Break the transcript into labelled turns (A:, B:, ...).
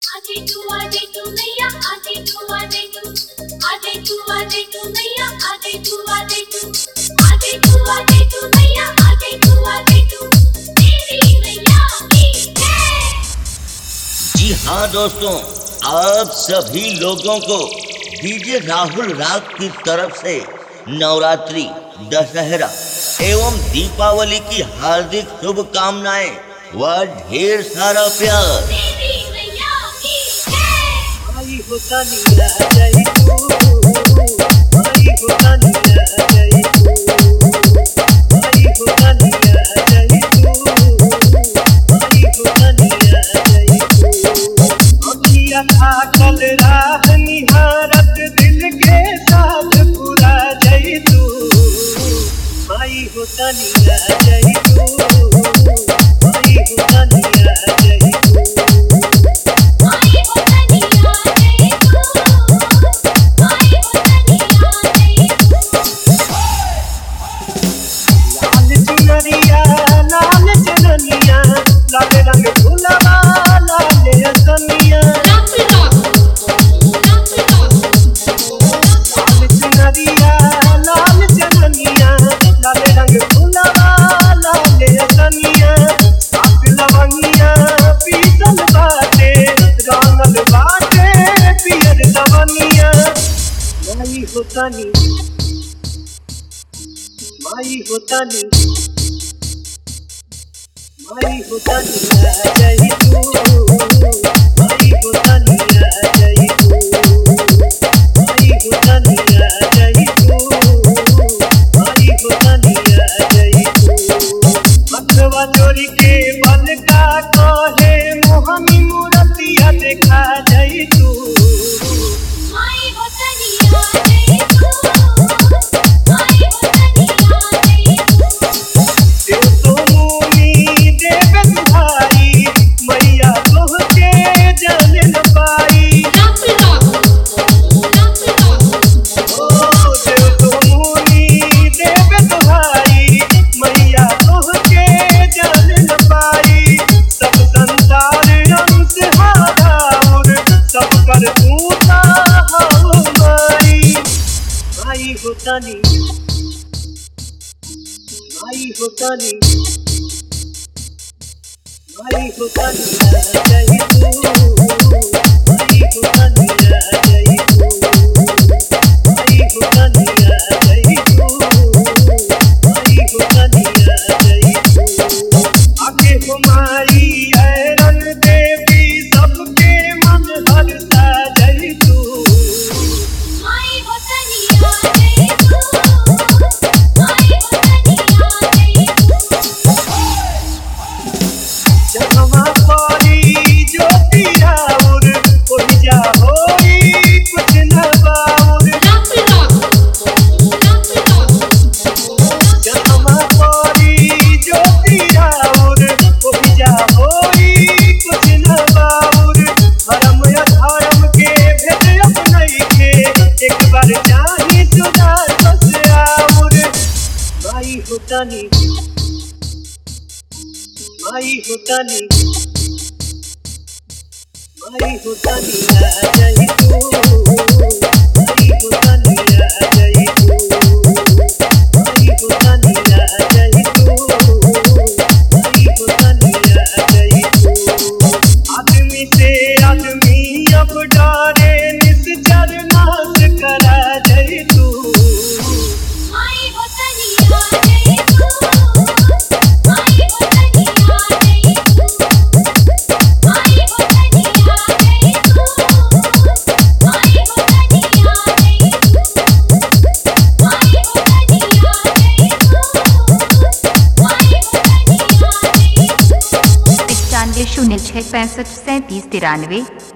A: जी हाँ दोस्तों, आप सभी लोगों को डीजे राहुल राग की तरफ से नवरात्रि, दशहरा एवं दीपावली की हार्दिक शुभकामनाएं व ढेर सारा प्यार।
B: कल राह निहारत दिल के साथ पूरा जई तू माई हो तनिया जई तू माई हो तनिया जई तू
C: माई हो तनिया जई तू माई हो तनिया जई
B: लाल चुनरिया लाल चुनरिया लाल रंग फूलवा लाल असमिया लाल चननिया लाल रंग फूलवा लाल असमिया आप लवंगिया पीतल बाटे रंगल बाटे पियर लवंगिया माई होतानी माई होतानी माई होतानी जय तू माई होतानी जय तू माई होतानी जय तू माई होतानी जय तू मथवा चोरी के बल का कहे मोहनी मूर्तिया देखा जय तू
C: माई हो तनिया जई तू माई हो तनिया जई
B: देव तो मुनि देव दुहाई मैया तोहके जान न पाई ओ देव तो मुनि देव दुहाई मैया तोहके जान न पाई सब संसार अंश हाराउर सब कर तू ता हो माई माई होतानी माई होतानी माई होतानी जय तू माई होतानी जय तू माई होतानी जय तू माई होतानी जय तू आगे हो माई ऐरन देवी सबके मन हरसा जय तू
C: माई हो तनिया जई तू माई हो तनिया जई
B: जगमा पारी ज्योति राउर कोई जा होई कुछ न बाउर जगमा पारी ज्योति राउर कोई जा होई कुछ न बाउर धर्म अधर्म के भेद अपनई के एक बार चाहे सुधार बस आउर माई होतानी माई होतानी माई होतानी जय तू माई होतानी जय तू माई होतानी जय तू माई होतानी जय तू आदमी से आदमी अब डरे निश्चर नाश करा जय तू
C: माई हो तनिया जई तू माई हो तनिया जई माई हो तनिया जई माई हो तनिया जई माई हो तनिया जई माई हो तनिया जई
D: 9506 65 37 93